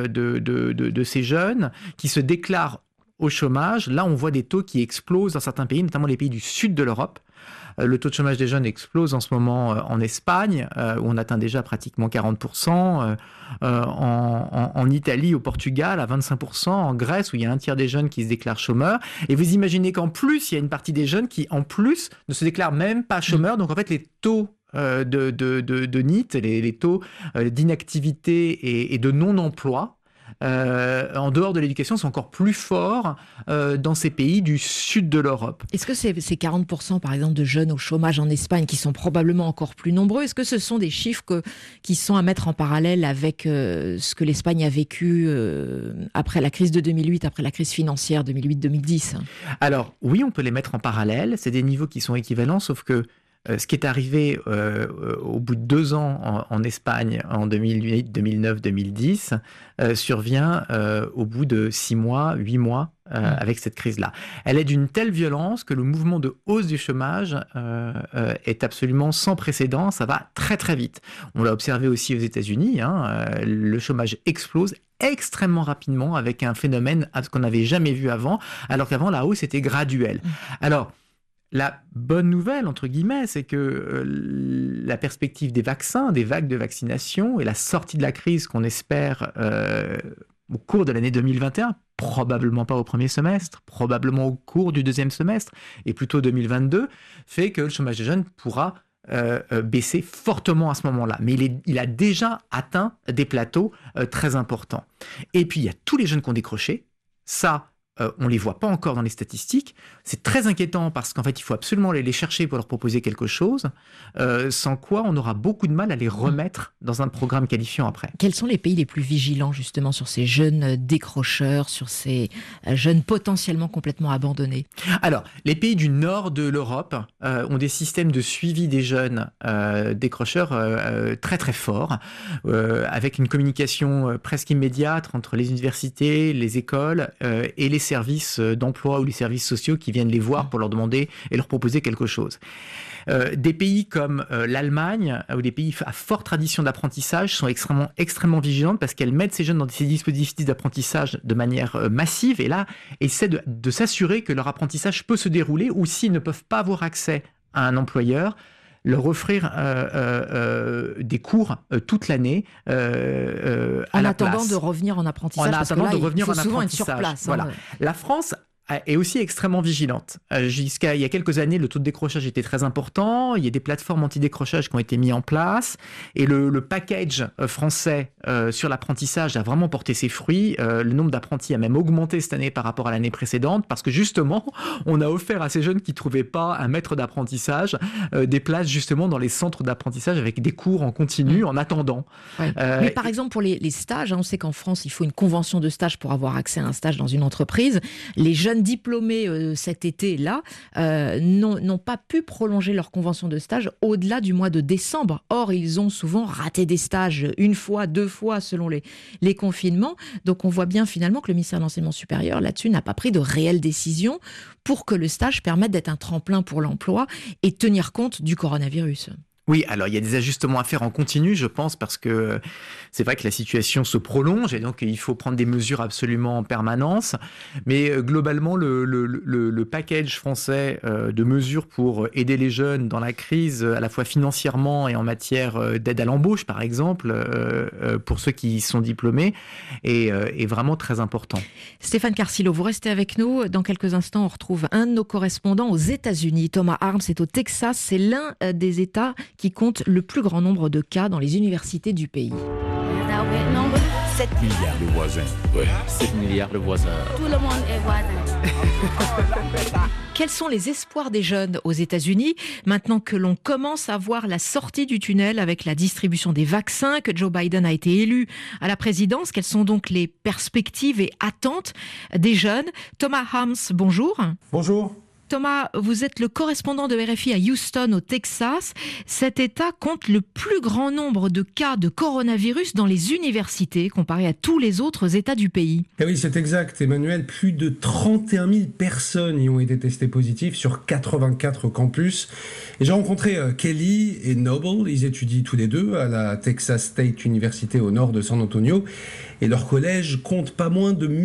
de ces jeunes qui se déclarent au chômage, là on voit des taux qui explosent dans certains pays, notamment les pays du sud de l'Europe. Le taux de chômage des jeunes explose en ce moment en Espagne, où on atteint déjà pratiquement 40%, en Italie, au Portugal à 25%, en Grèce où il y a un tiers des jeunes qui se déclarent chômeurs. Et vous imaginez qu'en plus, il y a une partie des jeunes qui en plus ne se déclarent même pas chômeurs. Donc en fait, les taux de NEET, les taux d'inactivité et de non-emploi, en dehors de l'éducation, sont encore plus forts dans ces pays du sud de l'Europe. Est-ce que ces 40% par exemple de jeunes au chômage en Espagne, qui sont probablement encore plus nombreux, est-ce que ce sont des chiffres qui sont à mettre en parallèle avec ce que l'Espagne a vécu après la crise de 2008, après la crise financière 2008-2010? Alors oui, on peut les mettre en parallèle, c'est des niveaux qui sont équivalents, sauf que ce qui est arrivé au bout de 2 ans en Espagne en 2008, 2009, 2010 survient au bout de 6 mois, 8 mois avec cette crise-là. Elle est d'une telle violence que le mouvement de hausse du chômage est absolument sans précédent. Ça va très très vite. On l'a observé aussi aux États-Unis. Le chômage explose extrêmement rapidement avec un phénomène qu'on n'avait jamais vu avant, alors qu'avant la hausse était graduelle. Alors, la bonne nouvelle, entre guillemets, c'est que la perspective des vaccins, des vagues de vaccination et la sortie de la crise qu'on espère au cours de l'année 2021, probablement pas au premier semestre, probablement au cours du deuxième semestre, et plutôt 2022, fait que le chômage des jeunes pourra baisser fortement à ce moment-là. Mais il a déjà atteint des plateaux très importants. Et puis, il y a tous les jeunes qui ont décroché. Ça, on ne les voit pas encore dans les statistiques. C'est très inquiétant parce qu'en fait, il faut absolument aller les chercher pour leur proposer quelque chose, sans quoi on aura beaucoup de mal à les remettre dans un programme qualifiant après. Quels sont les pays les plus vigilants justement sur ces jeunes décrocheurs, sur ces jeunes potentiellement complètement abandonnés? Alors, les pays du nord de l'Europe ont des systèmes de suivi des jeunes décrocheurs très très forts, avec une communication presque immédiate entre les universités, les écoles et les services d'emploi ou les services sociaux qui viennent les voir pour leur demander et leur proposer quelque chose. Des pays comme l'Allemagne ou des pays à forte tradition d'apprentissage sont extrêmement vigilantes parce qu'elles mettent ces jeunes dans ces dispositifs d'apprentissage de manière massive et là, essaient de s'assurer que leur apprentissage peut se dérouler ou s'ils ne peuvent pas avoir accès à un employeur, leur offrir des cours toute l'année en attendant de revenir en apprentissage. En attendant de revenir en apprentissage. Sur place, voilà. La France est aussi extrêmement vigilante. Jusqu'à il y a quelques années, le taux de décrochage était très important. Il y a des plateformes anti-décrochage qui ont été mises en place. Et le package français sur l'apprentissage a vraiment porté ses fruits. Le nombre d'apprentis a même augmenté cette année par rapport à l'année précédente parce que justement, on a offert à ces jeunes qui ne trouvaient pas un maître d'apprentissage des places justement dans les centres d'apprentissage avec des cours en continu en attendant. Ouais. Mais par exemple, pour les stages, on sait qu'en France, il faut une convention de stage pour avoir accès à un stage dans une entreprise. Les jeunes diplômés cet été-là n'ont pas pu prolonger leur convention de stage au-delà du mois de décembre. Or, ils ont souvent raté des stages 1 fois, 2 fois selon les confinements. Donc, on voit bien finalement que le ministère de l'Enseignement supérieur, là-dessus, n'a pas pris de réelles décisions pour que le stage permette d'être un tremplin pour l'emploi et tenir compte du coronavirus. Oui, alors il y a des ajustements à faire en continu, je pense, parce que c'est vrai que la situation se prolonge et donc il faut prendre des mesures absolument en permanence. Mais globalement, le package français de mesures pour aider les jeunes dans la crise, à la fois financièrement et en matière d'aide à l'embauche, par exemple, pour ceux qui sont diplômés, est vraiment très important. Stéphane Carcillo, vous restez avec nous. Dans quelques instants, on retrouve un de nos correspondants aux États-Unis. Thomas Harms est au Texas. C'est l'un des États qui compte le plus grand nombre de cas dans les universités du pays. 7 milliards de voisins. Ouais. 7 milliards de voisins. Tout le monde est voisin. Quels sont les espoirs des jeunes aux États-Unis maintenant que l'on commence à voir la sortie du tunnel avec la distribution des vaccins, que Joe Biden a été élu à la présidence? Quelles sont donc les perspectives et attentes des jeunes? Thomas Harms, bonjour. Bonjour. Thomas, vous êtes le correspondant de RFI à Houston, au Texas. Cet État compte le plus grand nombre de cas de coronavirus dans les universités, comparé à tous les autres États du pays. Eh oui, c'est exact, Emmanuel. Plus de 31 000 personnes y ont été testées positives sur 84 campus. Et j'ai rencontré Kelly et Noble. Ils étudient tous les deux à la Texas State University au nord de San Antonio. Et leur collège compte pas moins de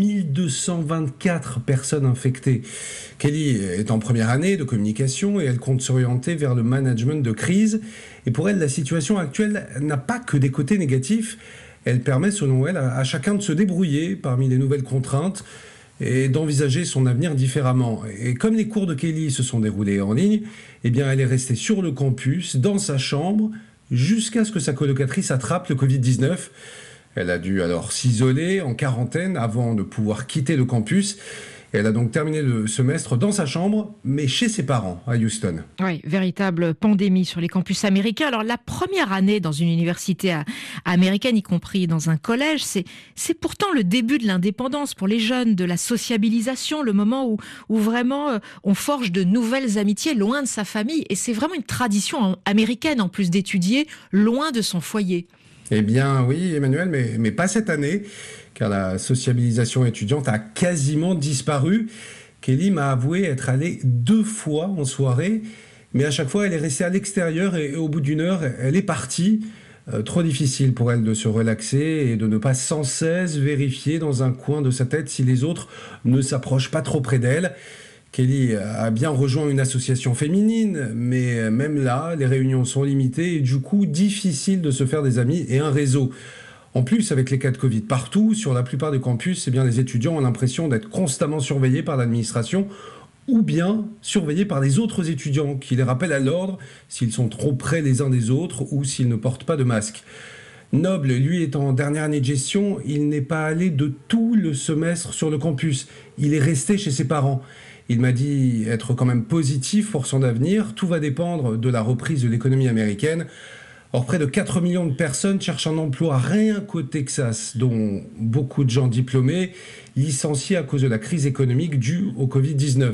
1224 personnes infectées. Kelly est en première année de communication et elle compte s'orienter vers le management de crise. Et pour elle, la situation actuelle n'a pas que des côtés négatifs. Elle permet, selon elle, à chacun de se débrouiller parmi les nouvelles contraintes et d'envisager son avenir différemment. Et comme les cours de Kelly se sont déroulés en ligne, eh bien, elle est restée sur le campus, dans sa chambre, jusqu'à ce que sa colocatrice attrape le Covid-19. Elle a dû alors s'isoler en quarantaine avant de pouvoir quitter le campus. Elle a donc terminé le semestre dans sa chambre, mais chez ses parents, à Houston. Oui, véritable pandémie sur les campus américains. Alors, la première année dans une université américaine, y compris dans un collège, c'est pourtant le début de l'indépendance pour les jeunes, de la sociabilisation, le moment où vraiment on forge de nouvelles amitiés loin de sa famille. Et c'est vraiment une tradition américaine, en plus d'étudier loin de son foyer. Eh bien oui, Emmanuel, mais pas cette année, car la sociabilisation étudiante a quasiment disparu. Kelly m'a avoué être allée 2 fois en soirée, mais à chaque fois elle est restée à l'extérieur et au bout d'1 heure, elle est partie. Trop difficile pour elle de se relaxer et de ne pas sans cesse vérifier dans un coin de sa tête si les autres ne s'approchent pas trop près d'elle. Kelly a bien rejoint une association féminine, mais même là, les réunions sont limitées et du coup, difficile de se faire des amis et un réseau. En plus, avec les cas de Covid partout, sur la plupart des campus, eh bien, les étudiants ont l'impression d'être constamment surveillés par l'administration ou bien surveillés par les autres étudiants qui les rappellent à l'ordre s'ils sont trop près les uns des autres ou s'ils ne portent pas de masque. Noble, lui, est en dernière année de gestion, il n'est pas allé de tout le semestre sur le campus. Il est resté chez ses parents. Il m'a dit être quand même positif pour son avenir. Tout va dépendre de la reprise de l'économie américaine. Or, près de 4 millions de personnes cherchent un emploi rien qu'au Texas, dont beaucoup de gens diplômés, licenciés à cause de la crise économique due au Covid-19.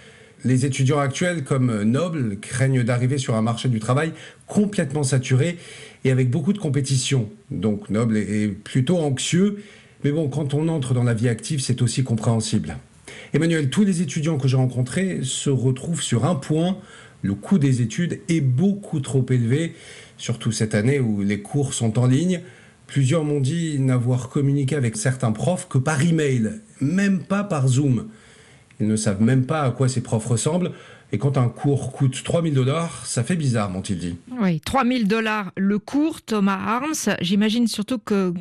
Les étudiants actuels, comme Noble, craignent d'arriver sur un marché du travail complètement saturé et avec beaucoup de compétition. Donc Noble est plutôt anxieux, mais bon, quand on entre dans la vie active, c'est aussi compréhensible. Emmanuel, tous les étudiants que j'ai rencontrés se retrouvent sur un point: le coût des études est beaucoup trop élevé, surtout cette année où les cours sont en ligne. Plusieurs m'ont dit n'avoir communiqué avec certains profs que par email, même pas par Zoom. Ils ne savent même pas à quoi ces profs ressemblent. Et quand un cours coûte $3 000, ça fait bizarre, m'ont-ils dit. Oui, $3 000 le cours, Thomas Harms. J'imagine surtout que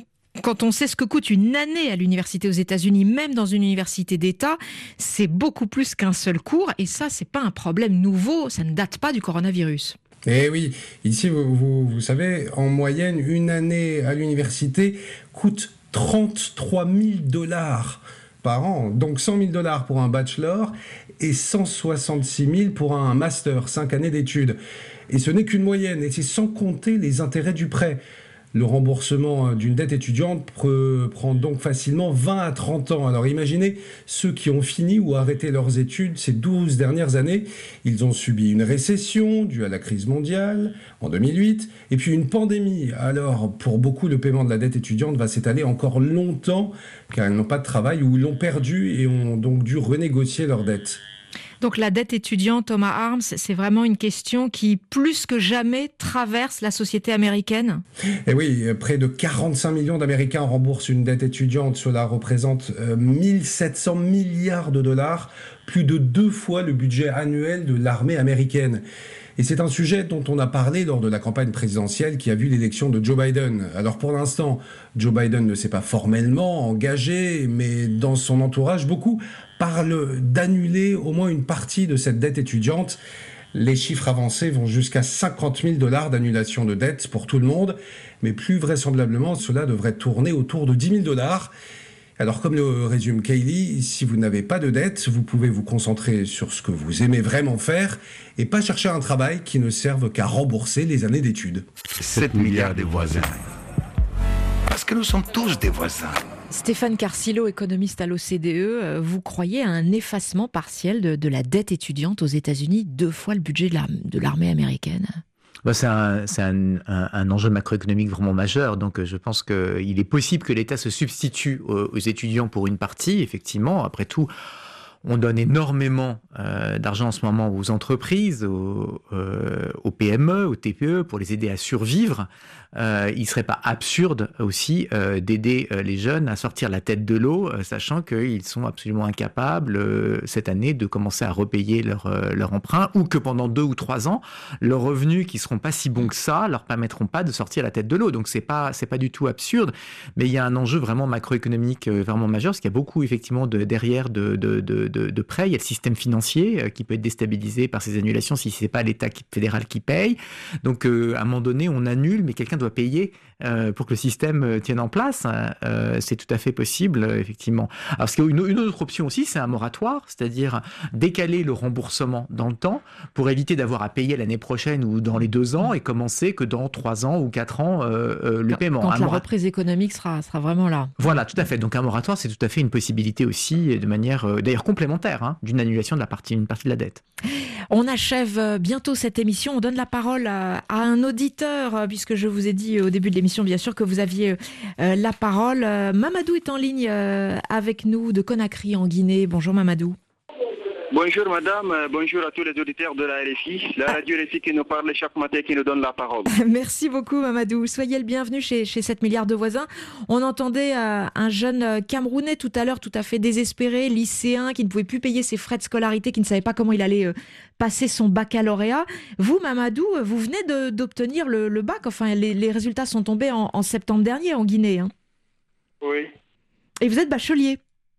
Quand on sait ce que coûte une année à l'université aux États-Unis, même dans une université d'État, c'est beaucoup plus qu'un seul cours. Et ça, c'est pas un problème nouveau. Ça ne date pas du coronavirus. Eh oui, ici, vous savez, en moyenne, une année à l'université coûte 33 000 $ par an. Donc 100 000 $ pour un bachelor et 166 000 pour un master, 5 années d'études. Et ce n'est qu'une moyenne, et c'est sans compter les intérêts du prêt. Le remboursement d'une dette étudiante prend donc facilement 20 à 30 ans. Alors imaginez ceux qui ont fini ou arrêté leurs études ces 12 dernières années. Ils ont subi une récession due à la crise mondiale en 2008 et puis une pandémie. Alors pour beaucoup, le paiement de la dette étudiante va s'étaler encore longtemps car ils n'ont pas de travail ou l'ont perdu et ont donc dû renégocier leur dette. Donc la dette étudiante, Thomas Harms, c'est vraiment une question qui, plus que jamais, traverse la société américaine. Et oui, près de 45 millions d'Américains remboursent une dette étudiante. Cela représente 1700 milliards de $, plus de 2 fois le budget annuel de l'armée américaine. Et c'est un sujet dont on a parlé lors de la campagne présidentielle qui a vu l'élection de Joe Biden. Alors pour l'instant, Joe Biden ne s'est pas formellement engagé, mais dans son entourage, beaucoup parlent d'annuler au moins une partie de cette dette étudiante. Les chiffres avancés vont jusqu'à 50 000 $ d'annulation de dette pour tout le monde, mais plus vraisemblablement, cela devrait tourner autour de 10 000 $. Alors, comme le résume Kaylee, si vous n'avez pas de dette, vous pouvez vous concentrer sur ce que vous aimez vraiment faire et pas chercher un travail qui ne serve qu'à rembourser les années d'études. 7 milliards de voisins. Parce que nous sommes tous des voisins. Stéphane Carcillo, économiste à l'OCDE, vous croyez à un effacement partiel de la dette étudiante aux États-Unis, 2 fois le budget de l'armée américaine ? C'est un enjeu macroéconomique vraiment majeur. Donc, je pense qu'il est possible que l'État se substitue aux étudiants pour une partie. Effectivement, après tout, on donne énormément d'argent en ce moment aux entreprises, aux PME, aux TPE pour les aider à survivre. Il ne serait pas absurde aussi d'aider les jeunes à sortir la tête de l'eau, sachant qu'ils sont absolument incapables cette année de commencer à repayer leur emprunt, ou que pendant 2 ou 3 ans, leurs revenus qui ne seront pas si bons que ça leur permettront pas de sortir la tête de l'eau. Donc c'est pas du tout absurde, mais il y a un enjeu vraiment macroéconomique vraiment majeur, parce qu'il y a beaucoup effectivement derrière de prêts. Il y a le système financier qui peut être déstabilisé par ces annulations si c'est pas l'État fédéral qui paye. Donc à un moment donné, on annule, mais quelqu'un doit payer pour que le système tienne en place. C'est tout à fait possible, effectivement. Alors, parce qu'il y a une autre option aussi, c'est un moratoire, c'est-à-dire décaler le remboursement dans le temps pour éviter d'avoir à payer l'année prochaine ou dans les 2 ans et commencer que dans 3 ans ou 4 ans le paiement. Quand la reprise économique sera vraiment là. Voilà, tout à fait. Donc un moratoire, c'est tout à fait une possibilité aussi, de manière d'ailleurs complémentaire, d'une annulation d'une partie de la dette. On achève bientôt cette émission. On donne la parole à un auditeur, puisque je vous ai dit au début de l'émission, bien sûr, que vous aviez la parole. Mamadou est en ligne avec nous de Conakry, en Guinée. Bonjour Mamadou. Bonjour madame, bonjour à tous les auditeurs de la RFI. La radio RFI qui nous parle chaque matin, qui nous donne la parole. Merci beaucoup Mamadou. Soyez le bienvenu chez 7 milliards de voisins. On entendait un jeune Camerounais tout à l'heure, tout à fait désespéré, lycéen, qui ne pouvait plus payer ses frais de scolarité, qui ne savait pas comment il allait passer son baccalauréat. Vous Mamadou, vous venez d'obtenir le bac. Enfin, les résultats sont tombés en septembre dernier en Guinée. Oui. Et vous êtes bachelier.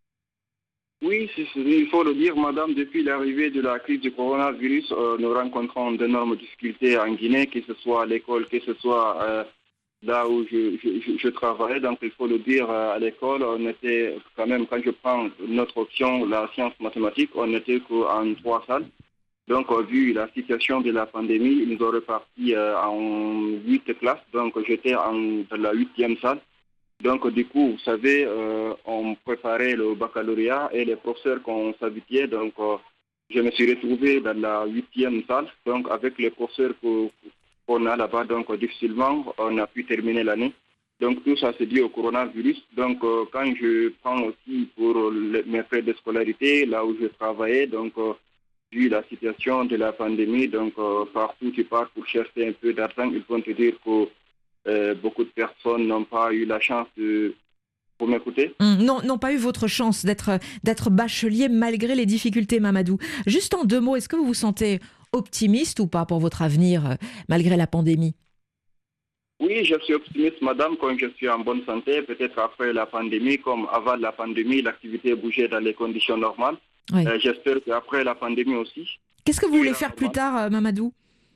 Oui, il faut le dire, madame, depuis l'arrivée de la crise du coronavirus, nous rencontrons d'énormes difficultés en Guinée, que ce soit à l'école, que ce soit là où je travaillais. Donc, il faut le dire, à l'école, on était quand même, quand je prends notre option, la science mathématique, on n'était qu'en 3 salles. Donc, vu la situation de la pandémie, ils nous ont reparti en 8 classes. Donc, j'étais dans la 8e salle. Donc, du coup, vous savez, on préparait le baccalauréat et les professeurs qu'on s'habituait. Donc, je me suis retrouvé dans la 8e salle. Donc, avec les professeurs qu'on a là-bas, donc, difficilement, on a pu terminer l'année. Donc, tout ça, c'est dû au coronavirus. Donc, quand je prends aussi pour mes frais de scolarité, là où je travaillais, donc, vu la situation de la pandémie, donc, partout tu pars pour chercher un peu d'argent, ils vont te dire que beaucoup de personnes n'ont pas eu la chance de... Pour m'écouter ? N'ont pas eu votre chance d'être bachelier malgré les difficultés, Mamadou. Juste en 2 mots, est-ce que vous vous sentez optimiste ou pas pour votre avenir malgré la pandémie ? Oui, je suis optimiste, madame, quand je suis en bonne santé. Peut-être après la pandémie, comme avant la pandémie, l'activité bougeait dans les conditions normales. Oui. J'espère qu'après la pandémie aussi. Qu'est-ce que vous voulez faire plus tard, Mamadou ?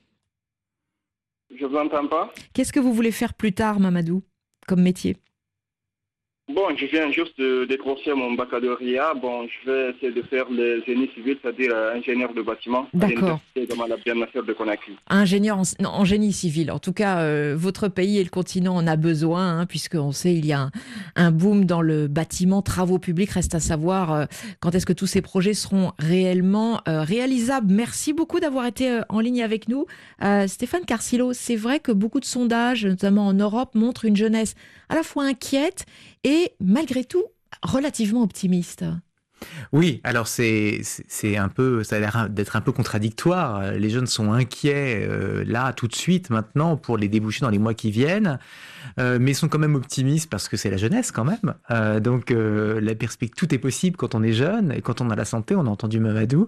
Je vous entends pas. Qu'est-ce que vous voulez faire plus tard, Mamadou, comme métier ? Bon, je viens juste de décrocher mon baccalauréat. Bon, je vais essayer de faire le génie civil, c'est-à-dire ingénieur de bâtiment. D'accord. À l'université de Malabia de Conakry. Ingénieur en génie civil. En tout cas, votre pays et le continent en a besoin, puisqu'on sait il y a un boom dans le bâtiment, travaux publics. Reste à savoir quand est-ce que tous ces projets seront réellement réalisables. Merci beaucoup d'avoir été en ligne avec nous. Stéphane Carcillo, c'est vrai que beaucoup de sondages, notamment en Europe, montrent une jeunesse à la fois inquiète et malgré tout relativement optimiste. Oui, alors c'est un peu, ça a l'air d'être un peu contradictoire. Les jeunes sont inquiets là tout de suite maintenant pour les débouchés dans les mois qui viennent, mais ils sont quand même optimistes parce que c'est la jeunesse quand même. Donc la perspective, tout est possible quand on est jeune et quand on a la santé. On a entendu Mamadou,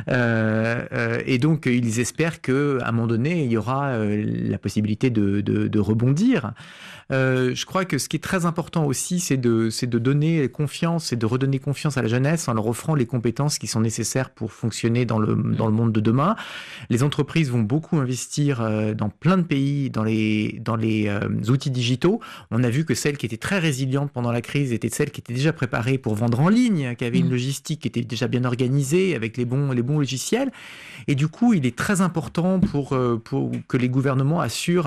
et donc ils espèrent que à un moment donné il y aura la possibilité de rebondir. Je crois que ce qui est très important aussi, c'est de donner confiance et de redonner confiance à la jeunesse en leur offrant les compétences qui sont nécessaires pour fonctionner dans le monde de demain. Les entreprises vont beaucoup investir dans plein de pays dans les outils digitaux. On a vu que celles qui étaient très résilientes pendant la crise étaient celles qui étaient déjà préparées pour vendre en ligne, qui avaient une logistique qui était déjà bien organisée avec les bons logiciels. Et du coup, il est très important pour que les gouvernements assurent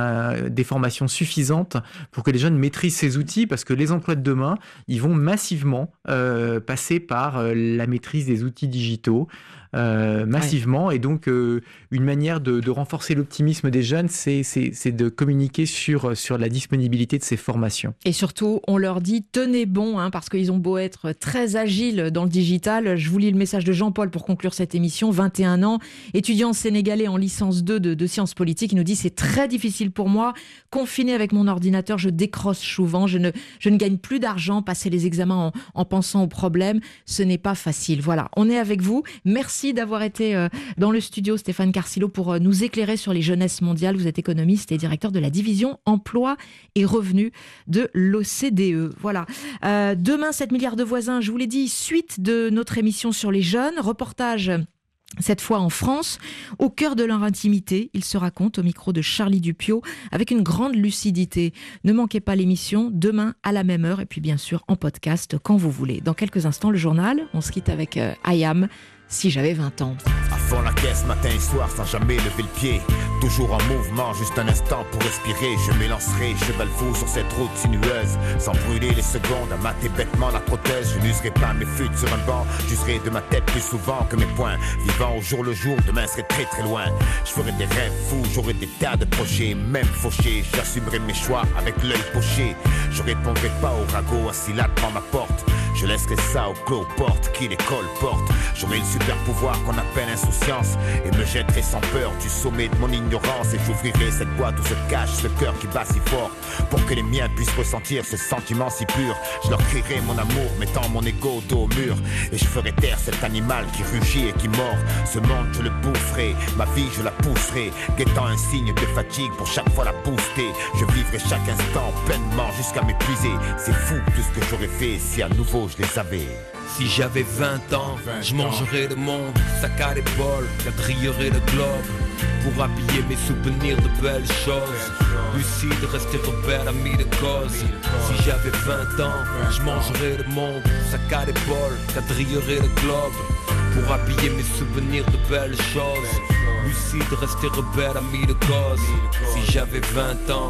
des formations suffisantes pour que les jeunes maîtrisent ces outils, parce que les emplois de demain, ils vont massivement passer par la maîtrise des outils digitaux, massivement. Ouais. Et donc, une manière de renforcer l'optimisme des jeunes, c'est de communiquer sur la disponibilité de ces formations. Et surtout, on leur dit, tenez bon, parce qu'ils ont beau être très agiles dans le digital. Je vous lis le message de Jean-Paul pour conclure cette émission. 21 ans, étudiant sénégalais en licence 2 de sciences politiques. Il nous dit, c'est très difficile pour moi. Confiné avec mon ordinateur, je décroche souvent. Je ne gagne plus d'argent. Passer les examens en pensant aux problèmes, ce n'est pas facile. Voilà, on est avec vous. Merci d'avoir été dans le studio, Stéphane Carcillo, pour nous éclairer sur les jeunesses mondiales. Vous êtes économiste et directeur de la division emploi et revenus de l'OCDE. Voilà. Demain, 7 milliards de voisins, je vous l'ai dit, suite de notre émission sur les jeunes. Reportage cette fois en France, au cœur de leur intimité. Ils se racontent au micro de Charlie Dupiot avec une grande lucidité. Ne manquez pas l'émission demain à la même heure et puis bien sûr en podcast quand vous voulez. Dans quelques instants, le journal. On se quitte avec IAM. Si j'avais 20 ans. À fond la caisse, matin et soir, sans jamais lever le pied. Toujours en mouvement, juste un instant pour respirer. Je m'élancerai, cheval fou sur cette route sinueuse. Sans brûler les secondes, à mater bêtement la prothèse. Je n'userai pas mes fuites sur un banc. J'userai de ma tête plus souvent que mes poings. Vivant au jour le jour, demain serait très très loin. Je ferai des rêves fous, j'aurai des tas de projets. Même fauchés, j'assumerai mes choix avec l'œil poché. Je répondrai pas au ragot assis là devant ma porte. Je laisserai ça au clos porte qui les colporte. J'aurai le super pouvoir qu'on appelle insouciance et me jetterai sans peur du sommet de mon ignorance. Et j'ouvrirai cette boîte où se cache ce cœur qui bat si fort pour que les miens puissent ressentir ce sentiment si pur. Je leur crierai mon amour, mettant mon ego dos au mur. Et je ferai taire cet animal qui rugit et qui mord. Ce monde je le boufferai, ma vie je la pousserai, guettant un signe de fatigue pour chaque fois la booster. Je vivrai chaque instant pleinement jusqu'à m'épuiser. C'est fou tout ce que j'aurais fait si à nouveau je les avais. Si j'avais 20 ans, je mangerais le monde, sac à l'épaule, quadrillerais le globe, pour habiller mes souvenirs de belles choses. Lucide, rester repère, ami de cause. Si j'avais 20 ans, je mangerais le monde, sac à l'épaule, quadrillerais le globe, pour habiller mes souvenirs de belles choses. Lucide, rester repère, ami de cause. Si j'avais 20 ans.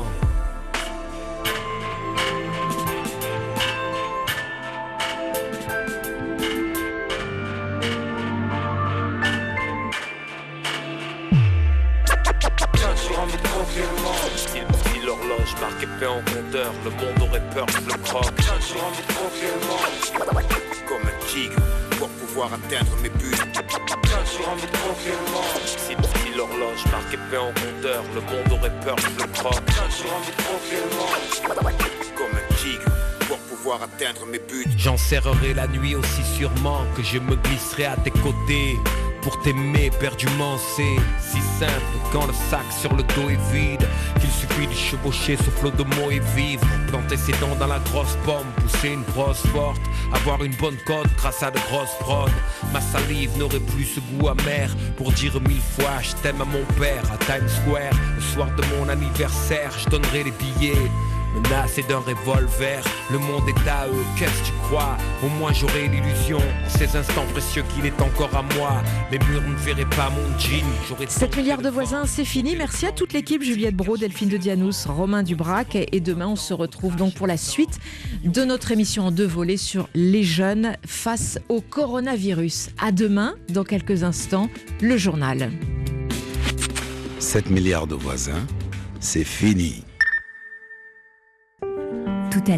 Si l'horloge marquait paix en compteur, le monde aurait peur que le croque. Comme un tigre, pour pouvoir atteindre mes buts. Si l'horloge marquait paix en compteur, le monde aurait peur que le croque. Comme un tigre, pour pouvoir atteindre mes buts. J'en serrerai la nuit aussi sûrement que je me glisserai à tes côtés. pour t'aimer, perdument c'est si simple quand le sac sur le dos est vide, qu'il suffit de chevaucher ce flot de mots et vivre, planter ses dents dans la grosse pomme, pousser une brosse forte, avoir une bonne cote grâce à de grosses prods. Ma salive n'aurait plus ce goût amer pour dire 1000 fois je t'aime à mon père à Times Square. Le soir de mon anniversaire, je donnerai les billets. Menacé d'un revolver, le monde est à eux, qu'est-ce que tu crois? Au moins j'aurai l'illusion, en ces instants précieux qu'il est encore à moi. Les murs ne verraient pas mon jean. 7 milliards de voisins, c'est fini. Merci à toute l'équipe, Juliette Brault, Delphine de Dianous, Romain Dubrac. Et demain, on se retrouve donc pour la suite de notre émission en 2 volets sur les jeunes face au coronavirus. À demain, dans quelques instants, le journal. 7 milliards de voisins, c'est fini.